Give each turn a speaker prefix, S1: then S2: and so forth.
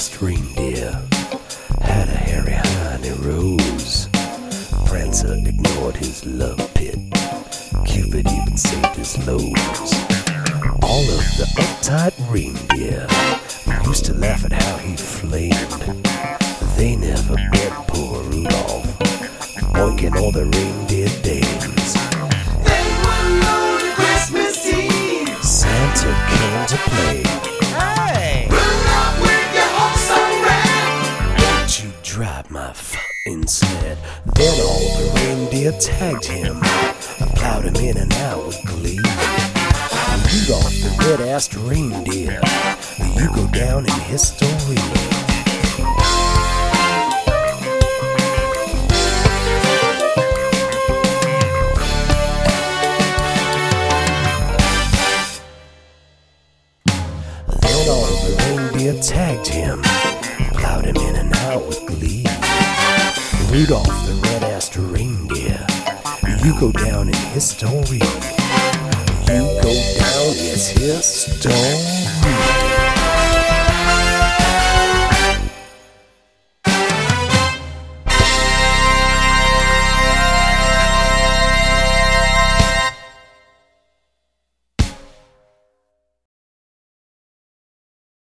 S1: red-ass reindeer had a hairy hind rose. Prancer ignored his love pit. Cupid even saved his loaves. All of the uptight reindeer used to laugh at how he flamed. They never bet poor Rudolph, boinking all the reindeer dames.
S2: They were lonely Christmas Eve.
S1: Santa came to play.
S3: Hey!
S2: Rudolph with your hopes so red.
S1: Don't you drive my fucking sled. Then all the reindeer tagged him, plowed him in and out with glee. Rudolph the red-assed reindeer, you go down in history. Then all the reindeer tagged him, plowed him in and out with glee. Rudolph the red-assed reindeer, you go down in history. You go down, yes, history.